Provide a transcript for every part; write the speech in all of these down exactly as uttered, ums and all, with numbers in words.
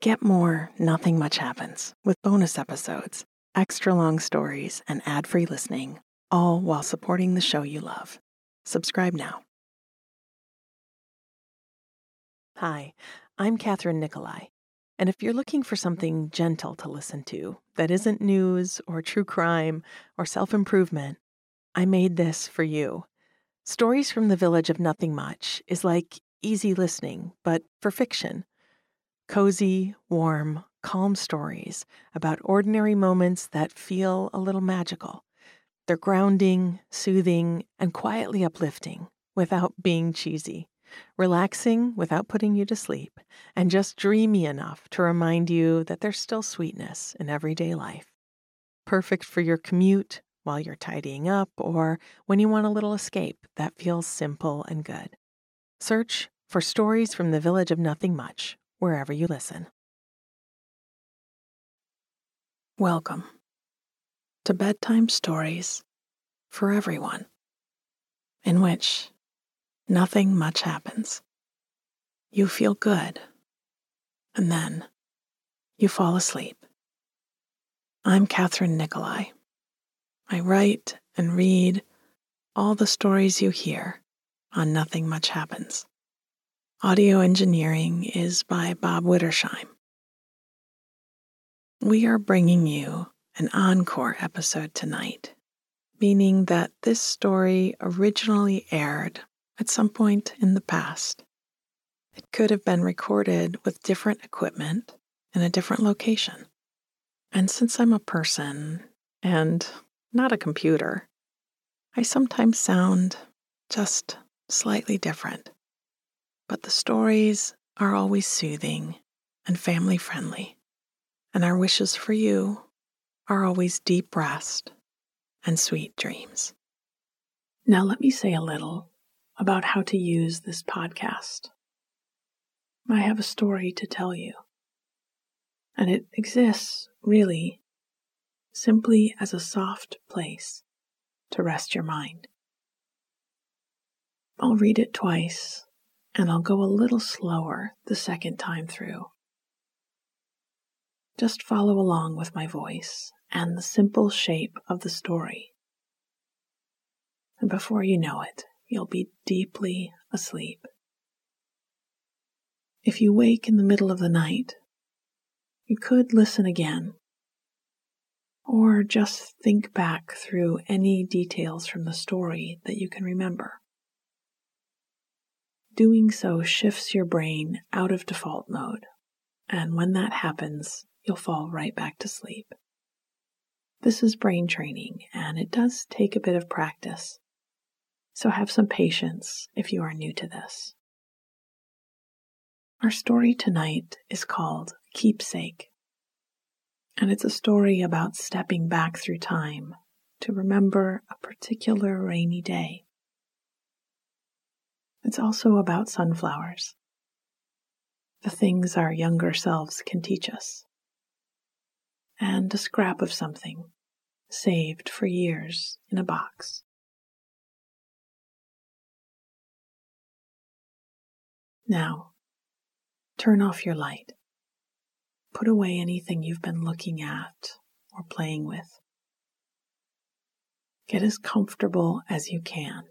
Get more Nothing Much Happens with bonus episodes, extra long stories, and ad-free listening, all while supporting the show you love. Subscribe now. Hi, I'm Catherine Nicolai, and if you're looking for something gentle to listen to that isn't news or true crime or self-improvement, I made this for you. Stories from the Village of Nothing Much is like easy listening, but for fiction. Cozy, warm, calm stories about ordinary moments that feel a little magical. They're grounding, soothing, and quietly uplifting without being cheesy. Relaxing without putting you to sleep, and just dreamy enough to remind you that there's still sweetness in everyday life. Perfect for your commute, while you're tidying up, or when you want a little escape that feels simple and good. Search for Stories from the Village of Nothing Much wherever you listen. Welcome to Bedtime Stories for Everyone, in which nothing much happens. You feel good, and then you fall asleep. I'm Catherine Nicolai. I write and read all the stories you hear on Nothing Much Happens. Audio engineering is by Bob Wittersheim. We are bringing you an encore episode tonight, meaning that this story originally aired at some point in the past. It could have been recorded with different equipment in a different location. And since I'm a person and not a computer, I sometimes sound just slightly different. But the stories are always soothing and family-friendly, and our wishes for you are always deep rest and sweet dreams. Now let me say a little about how to use this podcast. I have a story to tell you, and it exists, really, simply as a soft place to rest your mind. I'll read it twice, and I'll go a little slower the second time through. Just follow along with my voice and the simple shape of the story. And before you know it, you'll be deeply asleep. If you wake in the middle of the night, you could listen again, or just think back through any details from the story that you can remember. Doing so shifts your brain out of default mode, and when that happens, you'll fall right back to sleep. This is brain training, and it does take a bit of practice, so have some patience if you are new to this. Our story tonight is called Keepsake, and it's a story about stepping back through time to remember a particular rainy day. It's also about sunflowers, the things our younger selves can teach us, and a scrap of something saved for years in a box. Now, turn off your light. Put away anything you've been looking at or playing with. Get as comfortable as you can.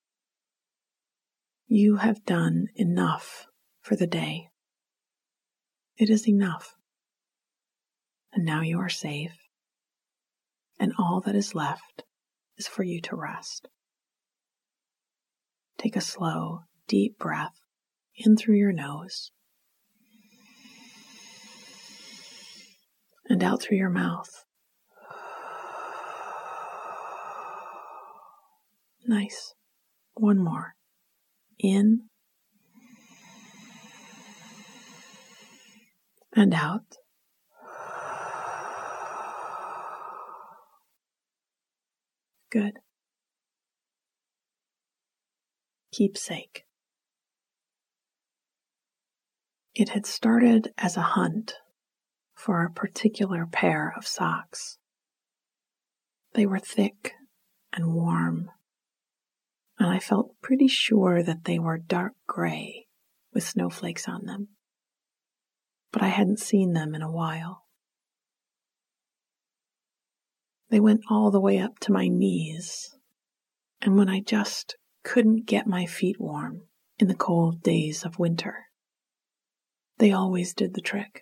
You have done enough for the day. It is enough. And now you are safe, and all that is left is for you to rest. Take a slow, deep breath in through your nose and out through your mouth. Nice. One more. In and out. Good. Keepsake. It had started as a hunt for a particular pair of socks. They were thick and warm, and I felt pretty sure that they were dark gray with snowflakes on them. but I hadn't seen them in a while. They went all the way up to my knees, and when I just couldn't get my feet warm in the cold days of winter, they always did the trick.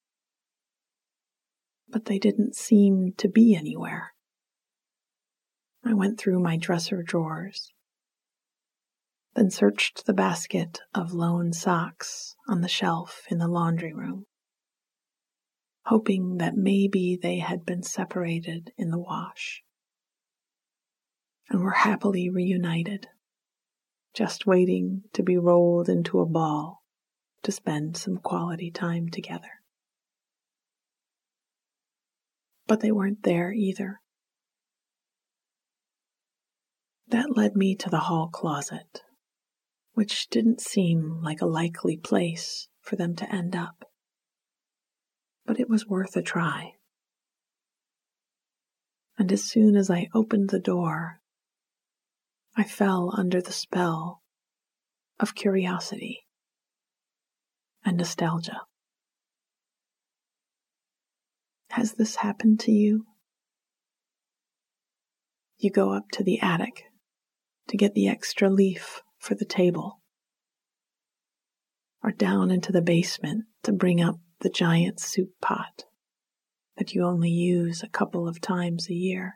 But they didn't seem to be anywhere. I went through my dresser drawers, then searched the basket of lone socks on the shelf in the laundry room, hoping that maybe they had been separated in the wash and were happily reunited, just waiting to be rolled into a ball to spend some quality time together. But they weren't there either. That led me to the hall closet, which didn't seem like a likely place for them to end up. But it was worth a try. And as soon as I opened the door, I fell under the spell of curiosity and nostalgia. Has this happened to you? You go up to the attic to get the extra leaf for the table, or down into the basement to bring up the giant soup pot that you only use a couple of times a year.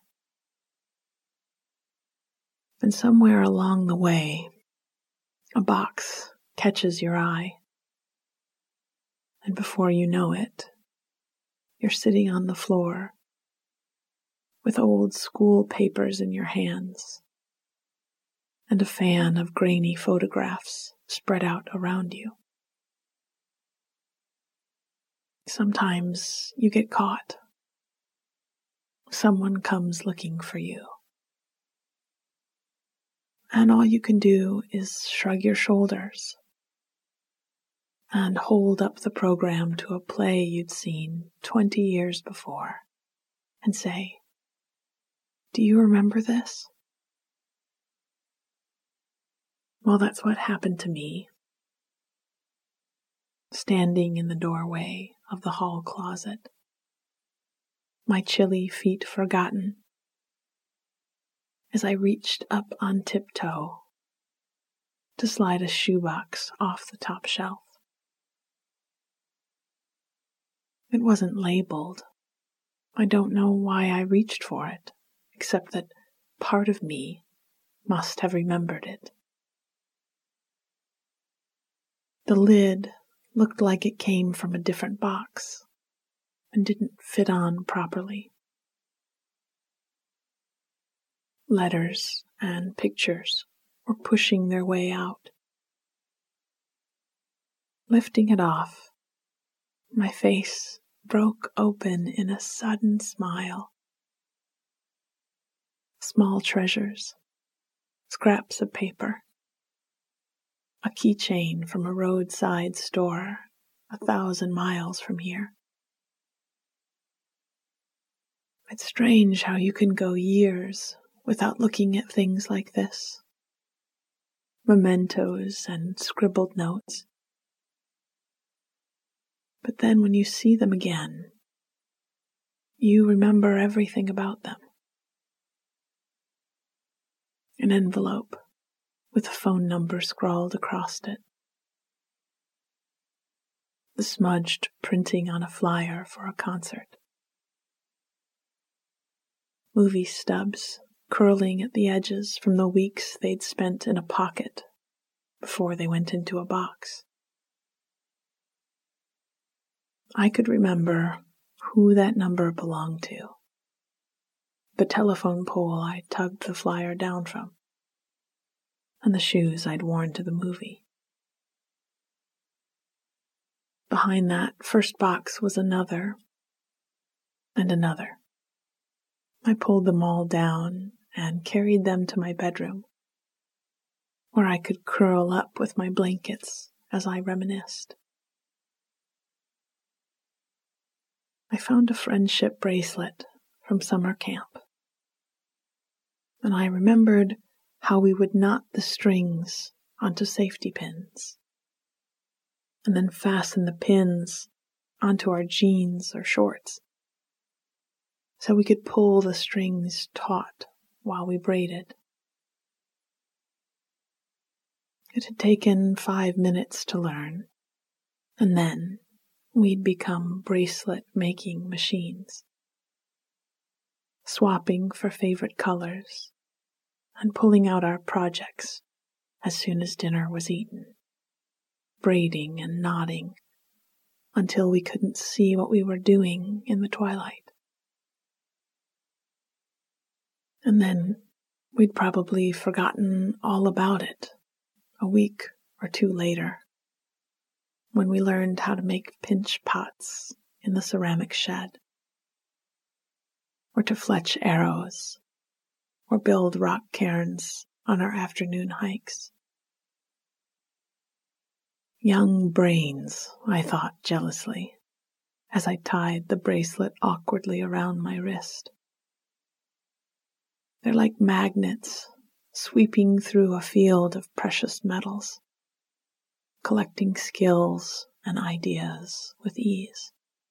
And somewhere along the way, a box catches your eye, and before you know it, you're sitting on the floor with old school papers in your hands and a fan of grainy photographs spread out around you. Sometimes you get caught. Someone comes looking for you. And all you can do is shrug your shoulders and hold up the program to a play you'd seen twenty years before and say, "Do you remember this?" Well, that's what happened to me, standing in the doorway of the hall closet, my chilly feet forgotten, as I reached up on tiptoe to slide a shoebox off the top shelf. It wasn't labeled. I don't know why I reached for it, except that part of me must have remembered it. The lid looked like it came from a different box and didn't fit on properly. Letters and pictures were pushing their way out. Lifting it off, my face broke open in a sudden smile. Small treasures, scraps of paper, a keychain from a roadside store a thousand miles from here. It's strange how you can go years without looking at things like this. Mementos and scribbled notes. But then when you see them again, you remember everything about them. An envelope with a phone number scrawled across it. The smudged printing on a flyer for a concert. Movie stubs curling at the edges from the weeks they'd spent in a pocket before they went into a box. I could remember who that number belonged to, the telephone pole I tugged the flyer down from, and the shoes I'd worn to the movie. Behind that first box was another, and another. I pulled them all down and carried them to my bedroom, where I could curl up with my blankets as I reminisced. I found a friendship bracelet from summer camp, and I remembered how we would knot the strings onto safety pins, and then fasten the pins onto our jeans or shorts, so we could pull the strings taut while we braided. It had taken five minutes to learn, and then we'd become bracelet-making machines, swapping for favorite colors and pulling out our projects as soon as dinner was eaten, braiding and knotting until we couldn't see what we were doing in the twilight. And then we'd probably forgotten all about it a week or two later, when we learned how to make pinch pots in the ceramic shed, or to fletch arrows, or build rock cairns on our afternoon hikes. Young brains, I thought jealously, as I tied the bracelet awkwardly around my wrist. They're like magnets sweeping through a field of precious metals, collecting skills and ideas with ease.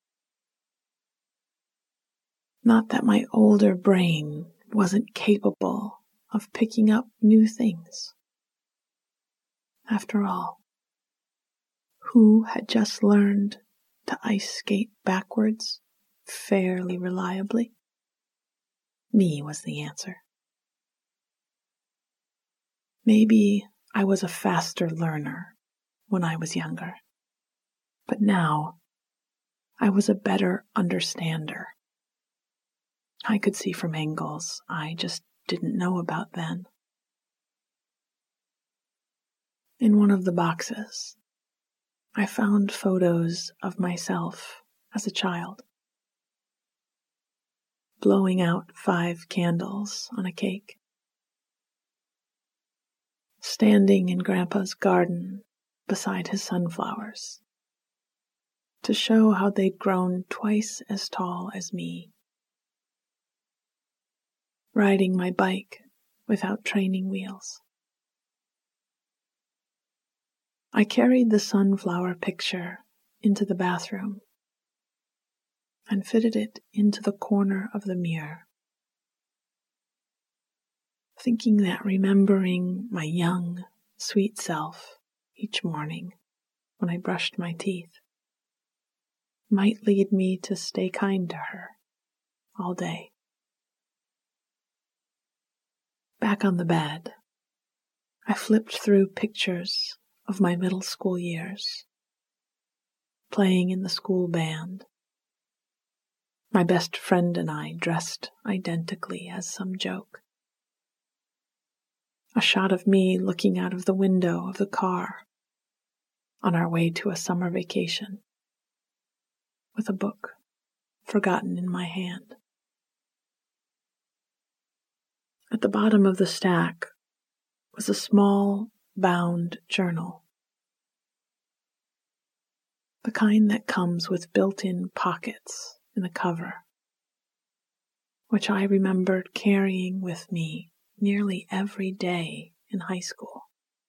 Not that my older brain wasn't capable of picking up new things. After all, who had just learned to ice skate backwards fairly reliably? Me was the answer. Maybe I was a faster learner when I was younger, but now I was a better understander. I could see from angles I just didn't know about then. In one of the boxes, I found photos of myself as a child, blowing out five candles on a cake, standing in Grandpa's garden beside his sunflowers to show how they'd grown twice as tall as me, riding my bike without training wheels. I carried the sunflower picture into the bathroom and fitted it into the corner of the mirror, thinking that remembering my young, sweet self each morning when I brushed my teeth might lead me to stay kind to her all day. Back on the bed, I flipped through pictures of my middle school years, playing in the school band. My best friend and I dressed identically as some joke. A shot of me looking out of the window of the car on our way to a summer vacation, with a book forgotten in my hand. At the bottom of the stack was a small, bound journal, the kind that comes with built-in pockets in the cover, which I remembered carrying with me nearly every day in high school.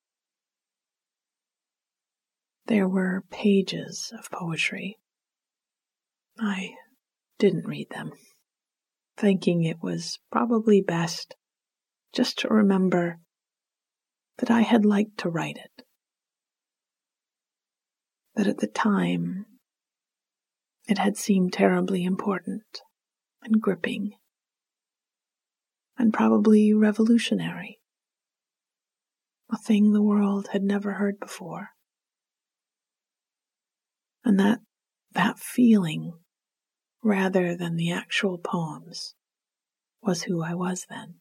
There were pages of poetry. I didn't read them, thinking it was probably best just to remember that I had liked to write it, that at the time it had seemed terribly important and gripping and probably revolutionary, a thing the world had never heard before, and that that feeling, rather than the actual poems, was who I was then.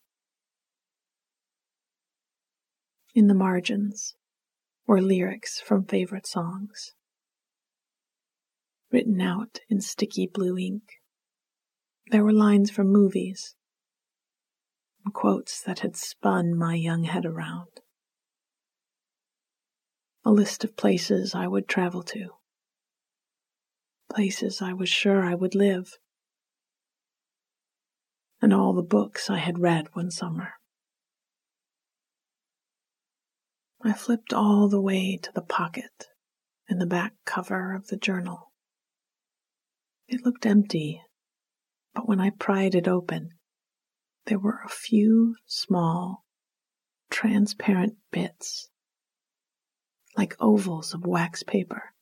In the margins were lyrics from favorite songs, written out in sticky blue ink. There were lines from movies, and quotes that had spun my young head around. A list of places I would travel to, places I was sure I would live, and all the books I had read one summer. I flipped all the way to the pocket in the back cover of the journal It looked empty, but when I pried it open, there were a few small, transparent bits, like ovals of wax paper.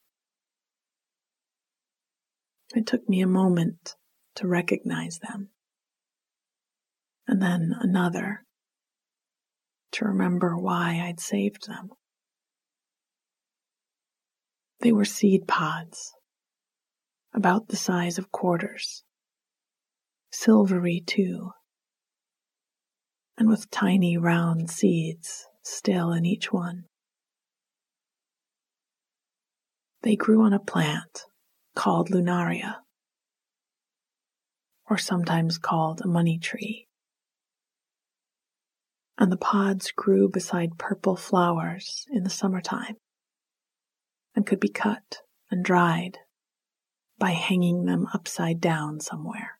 It took me a moment to recognize them, and then another to remember why I'd saved them. They were seed pods, about the size of quarters, silvery too, and with tiny round seeds still in each one. They grew on a plant called lunaria, or sometimes called a money tree, and the pods grew beside purple flowers in the summertime and could be cut and dried by hanging them upside down somewhere.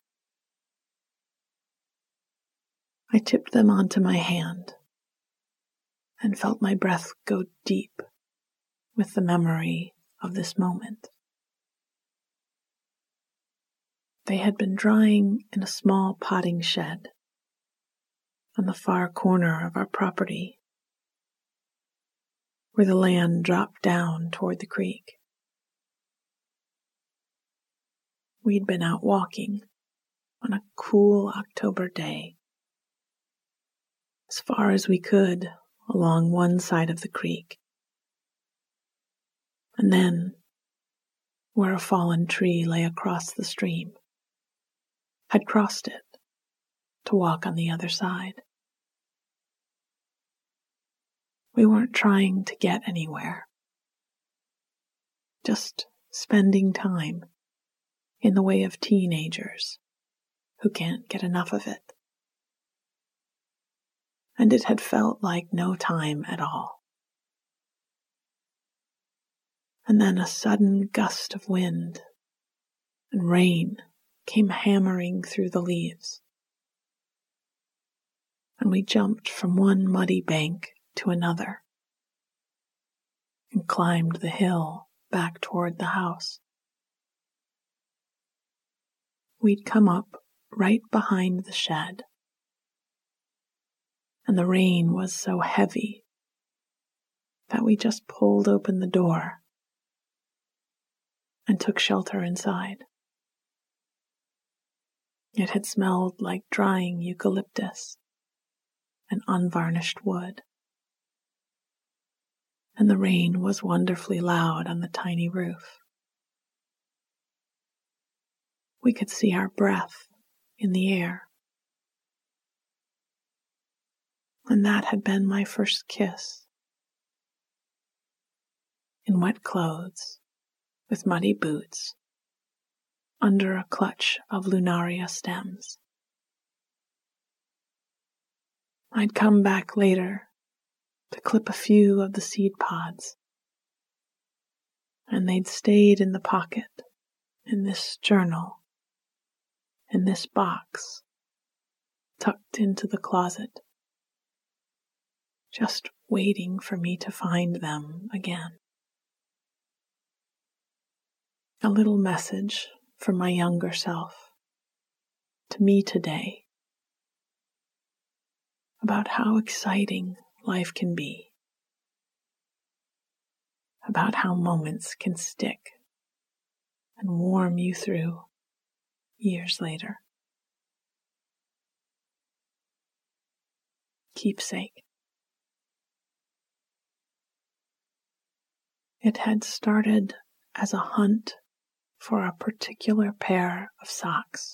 I tipped them onto my hand and felt my breath go deep with the memory of this moment. They had been drying in a small potting shed on the far corner of our property, where the land dropped down toward the creek. We'd been out walking on a cool October day, as far as we could along one side of the creek, and then, where a fallen tree lay across the stream, had crossed it to walk on the other side. We weren't trying to get anywhere, just spending time in the way of teenagers who can't get enough of it. And it had felt like no time at all. And then a sudden gust of wind and rain came hammering through the leaves, and we jumped from one muddy bank to another and climbed the hill back toward the house. We'd come up right behind the shed, and the rain was so heavy that we just pulled open the door and took shelter inside. It had smelled like drying eucalyptus and unvarnished wood, and the rain was wonderfully loud on the tiny roof. We could see our breath in the air, and that had been my first kiss. In wet clothes, with muddy boots, under a clutch of lunaria stems. I'd come back later to clip a few of the seed pods, and they'd stayed in the pocket, in this journal, in this box, tucked into the closet, just waiting for me to find them again. A little message from my younger self to me today about how exciting life can be, about how moments can stick and warm you through years later. Keepsake. It had started as a hunt for a particular pair of socks.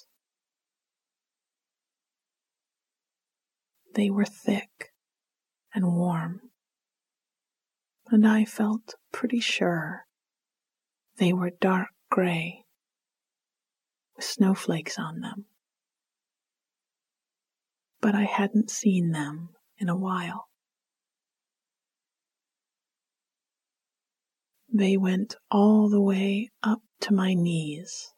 They were thick and warm, and I felt pretty sure they were dark gray with snowflakes on them. But I hadn't seen them in a while. They went all the way up to my knees,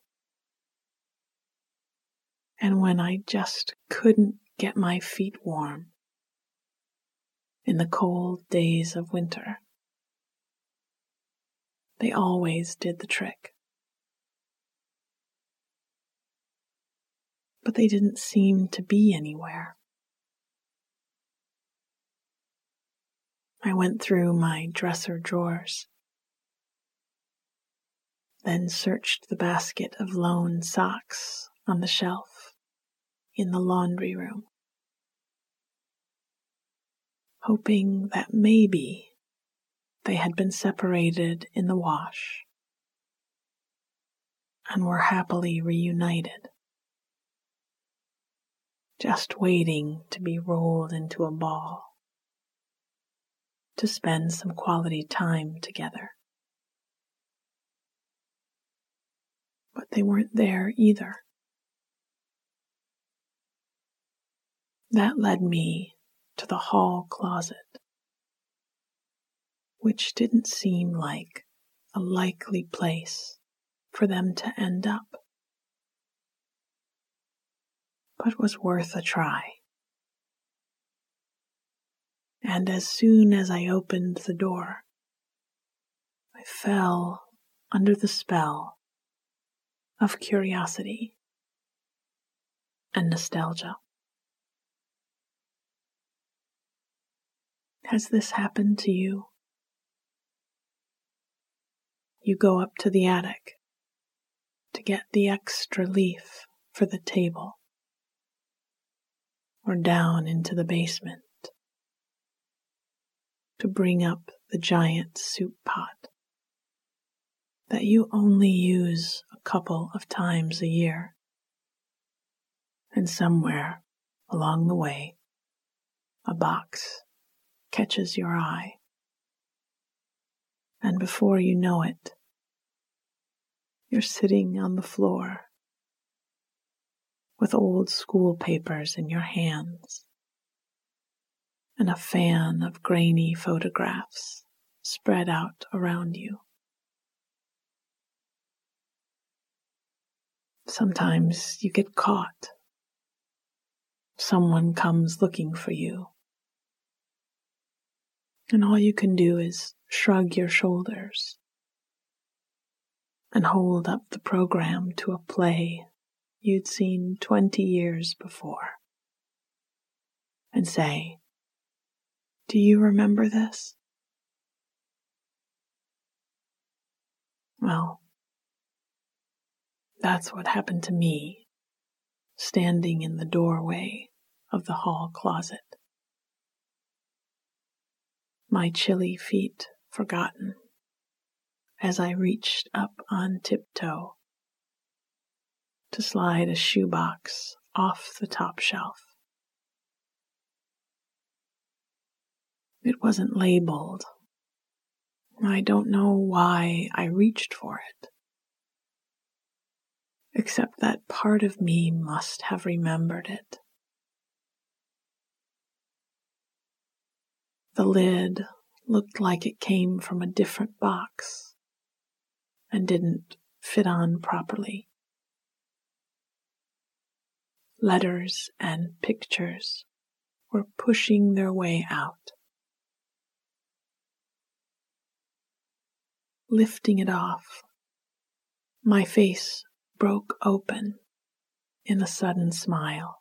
and when I just couldn't get my feet warm in the cold days of winter, they always did the trick. but they didn't seem to be anywhere. I went through my dresser drawers, then searched the basket of lone socks on the shelf in the laundry room, hoping that maybe they had been separated in the wash and were happily reunited, just waiting to be rolled into a ball to spend some quality time together. But they weren't there either. That led me to the hall closet, which didn't seem like a likely place for them to end up, but was worth a try. And as soon as I opened the door, I fell under the spell of curiosity and nostalgia. Has this happened to you? You go up to the attic to get the extra leaf for the table, or down into the basement to bring up the giant soup pot that you only use a couple of times a year. And somewhere along the way, a box catches your eye. And before you know it, you're sitting on the floor with old school papers in your hands and a fan of grainy photographs spread out around you. Sometimes you get caught. Someone comes looking for you, and all you can do is shrug your shoulders and hold up the program to a play you'd seen twenty years before and say, "Do you remember this?" Well, that's what happened to me, standing in the doorway of the hall closet, my chilly feet forgotten as I reached up on tiptoe to slide a shoebox off the top shelf. It wasn't labeled. I don't know why I reached for it, except that part of me must have remembered it. The lid looked like it came from a different box and didn't fit on properly. Letters and pictures were pushing their way out. Lifting it off, my face broke open in a sudden smile.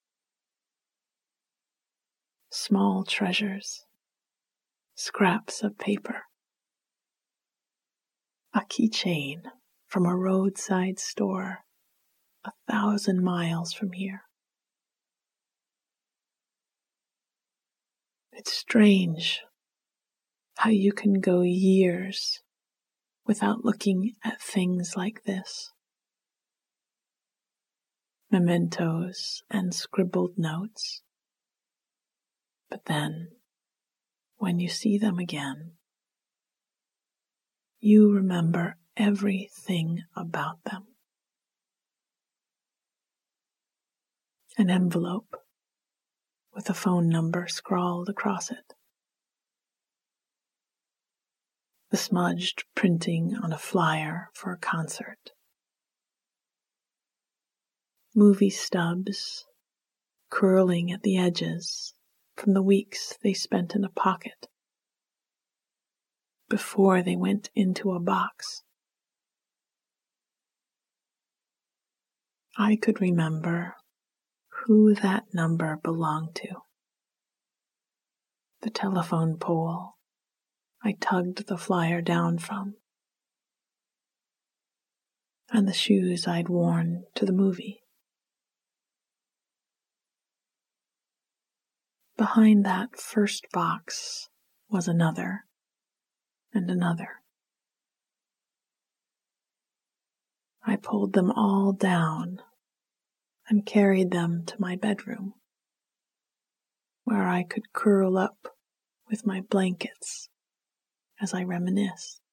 Small treasures, scraps of paper, a keychain from a roadside store a thousand miles from here. It's strange how you can go years without looking at things like this. Mementos and scribbled notes. But then, when you see them again, you remember everything about them. An envelope with a phone number scrawled across it. The smudged printing on a flyer for a concert. Movie stubs curling at the edges from the weeks they spent in a pocket before they went into a box. I could remember who that number belonged to. The telephone pole I tugged the flyer down from, and the shoes I'd worn to the movie. Behind that first box was another and another. I pulled them all down and carried them to my bedroom, where I could curl up with my blankets as I reminisced.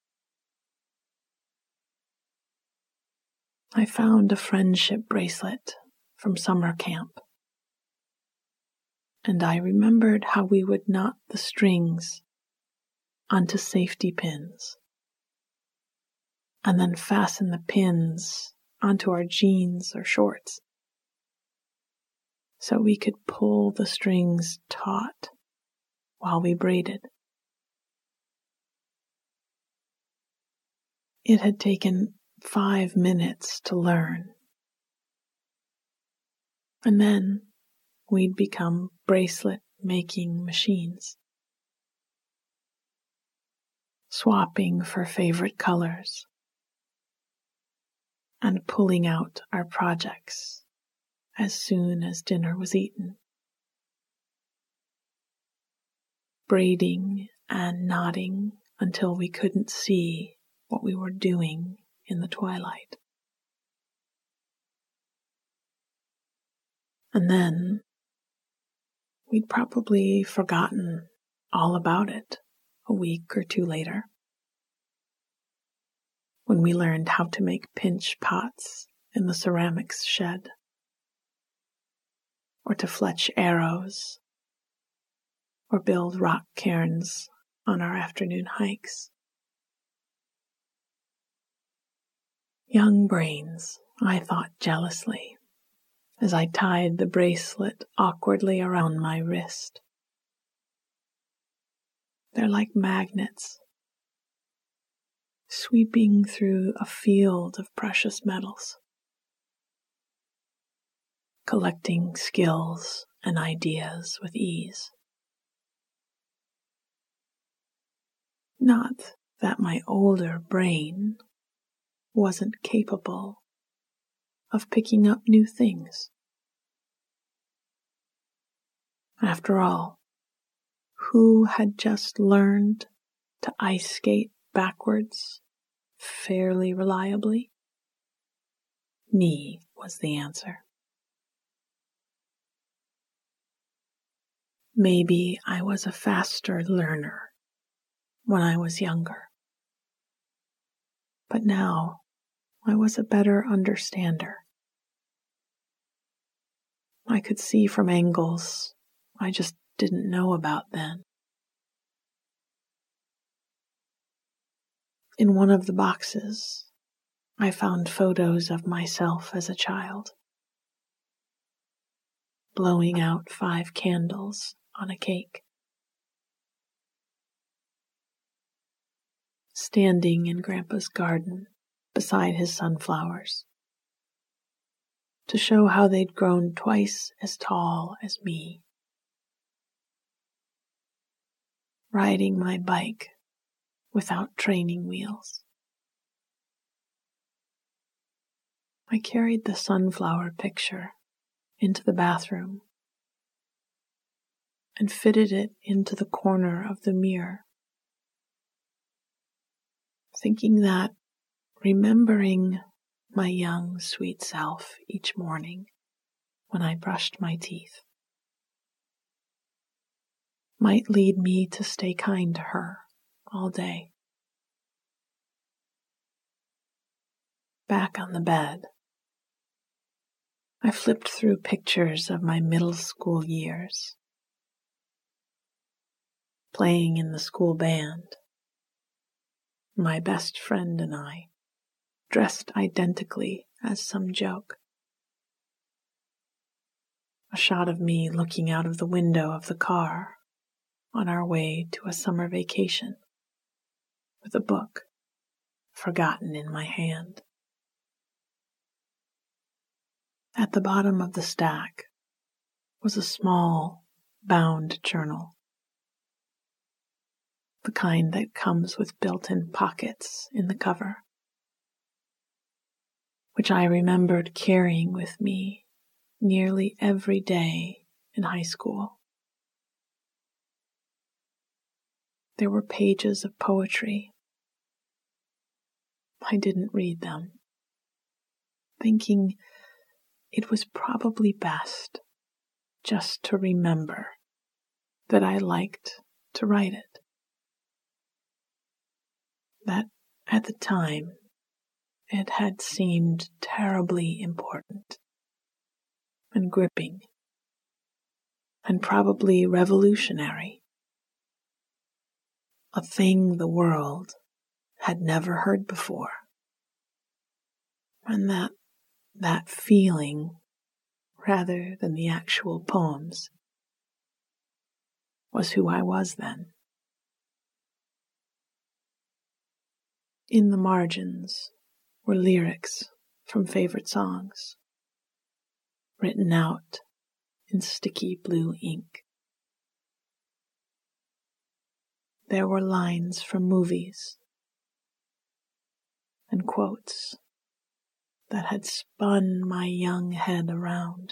I found a friendship bracelet from summer camp, and I remembered how we would knot the strings onto safety pins, and then fasten the pins onto our jeans or shorts, so we could pull the strings taut while we braided. It had taken five minutes to learn, and then we'd become bracelet-making machines, swapping for favorite colors and pulling out our projects as soon as dinner was eaten, braiding and knotting until we couldn't see what we were doing in the twilight. And then we'd probably forgotten all about it a week or two later, when we learned how to make pinch pots in the ceramics shed, or to fletch arrows, or build rock cairns on our afternoon hikes. Young brains, I thought jealously, as I tied the bracelet awkwardly around my wrist. They're like magnets, sweeping through a field of precious metals, collecting skills and ideas with ease. Not that my older brain wasn't capable of picking up new things. After all, who had just learned to ice skate backwards fairly reliably? Me was the answer. Maybe I was a faster learner when I was younger, but now I was a better understander. I could see from angles I just didn't know about then. In one of the boxes, I found photos of myself as a child, blowing out five candles on a cake, standing in Grandpa's garden beside his sunflowers, to show how they'd grown twice as tall as me, riding my bike without training wheels. I carried the sunflower picture into the bathroom and fitted it into the corner of the mirror, thinking that remembering my young, sweet self each morning when I brushed my teeth might lead me to stay kind to her all day. Back on the bed, I flipped through pictures of my middle school years, playing in the school band, my best friend and I, dressed identically as some joke. A shot of me looking out of the window of the car on our way to a summer vacation, with a book forgotten in my hand. At the bottom of the stack was a small, bound journal, the kind that comes with built-in pockets in the cover, which I remembered carrying with me nearly every day in high school. There were pages of poetry. I didn't read them, thinking it was probably best just to remember that I liked to write it. That at the time it had seemed terribly important and gripping and probably revolutionary, a thing the world had never heard before, and that that feeling, rather than the actual poems, was who I was then. In the margins were lyrics from favorite songs, written out in sticky blue ink. There were lines from movies and quotes that had spun my young head around.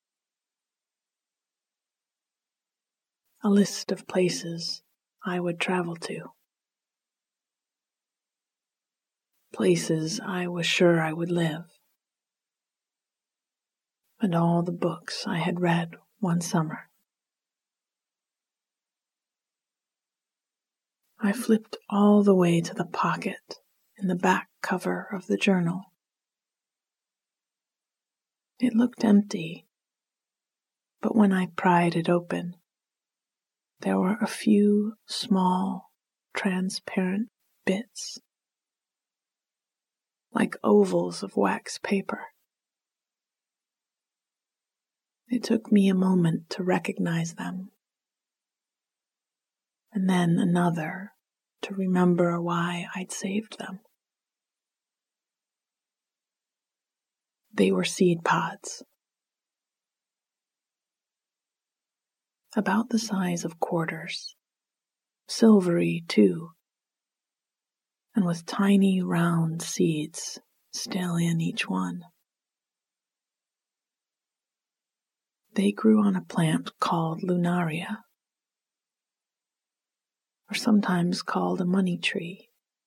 A list of places I would travel to. Places I was sure I would live. And all the books I had read one summer. I flipped all the way to the pocket in the back cover of the journal. It looked empty, but when I pried it open, there were a few small, transparent bits, like ovals of wax paper. It took me a moment to recognize them, and then another to remember why I'd saved them. They were seed pods, about the size of quarters, silvery too, and with tiny round seeds still in each one. They grew on a plant called lunaria, or sometimes called a money tree,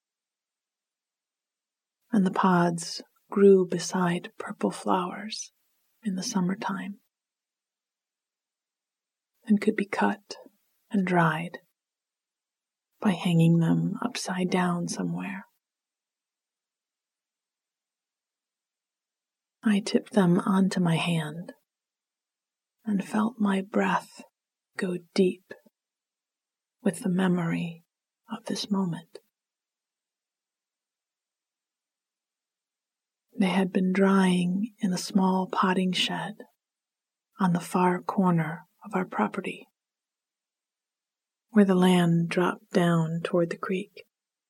and the pods grew beside purple flowers in the summertime, and could be cut and dried by hanging them upside down somewhere. I tipped them onto my hand and felt my breath go deep with the memory of this moment. They had been drying in a small potting shed on the far corner of our property, where the land dropped down toward the creek.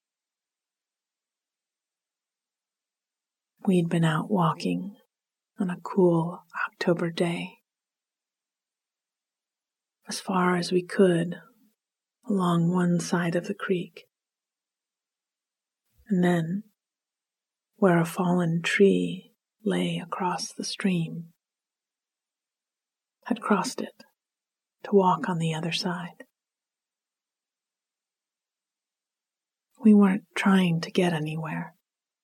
We'd been out walking on a cool October day, as far as we could along one side of the creek, and then where a fallen tree lay across the stream, had crossed it to walk on the other side. We weren't trying to get anywhere,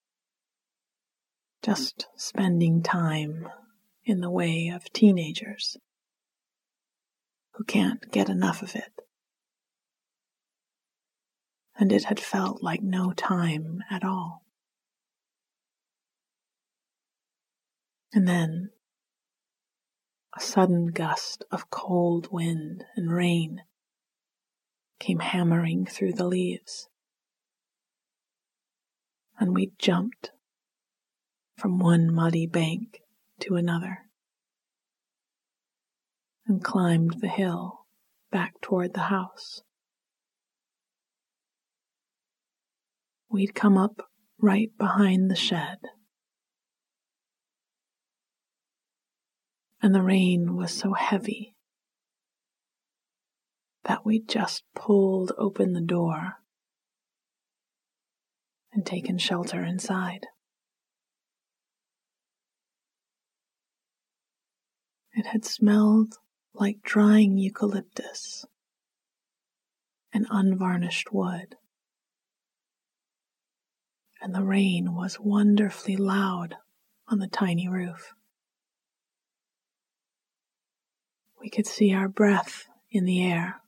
just spending time in the way of teenagers who can't get enough of it. And it had felt like no time at all. And then a sudden gust of cold wind and rain came hammering through the leaves, and we jumped from one muddy bank to another and climbed the hill back toward the house. We'd come up right behind the shed, and the rain was so heavy that we'd just pulled open the door and taken shelter inside. It had smelled like drying eucalyptus and unvarnished wood, and the rain was wonderfully loud on the tiny roof. We could see our breath in the air,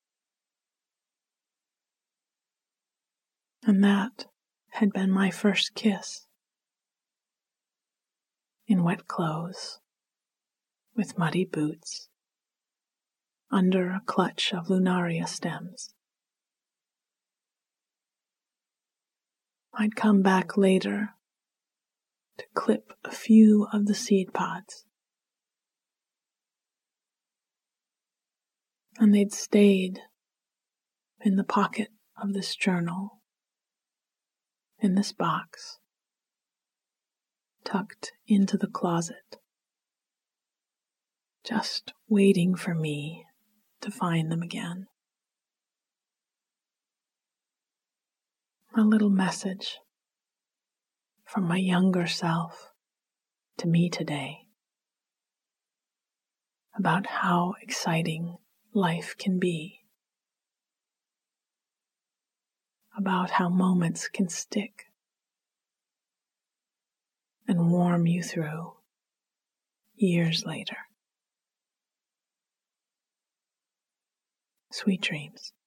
and that had been my first kiss, in wet clothes, with muddy boots, under a clutch of lunaria stems. I'd come back later to clip a few of the seed pods, and they'd stayed in the pocket of this journal, in this box, tucked into the closet, just waiting for me to find them again. A little message from my younger self to me today about how exciting life can be, about how moments can stick and warm you through years later. Sweet dreams.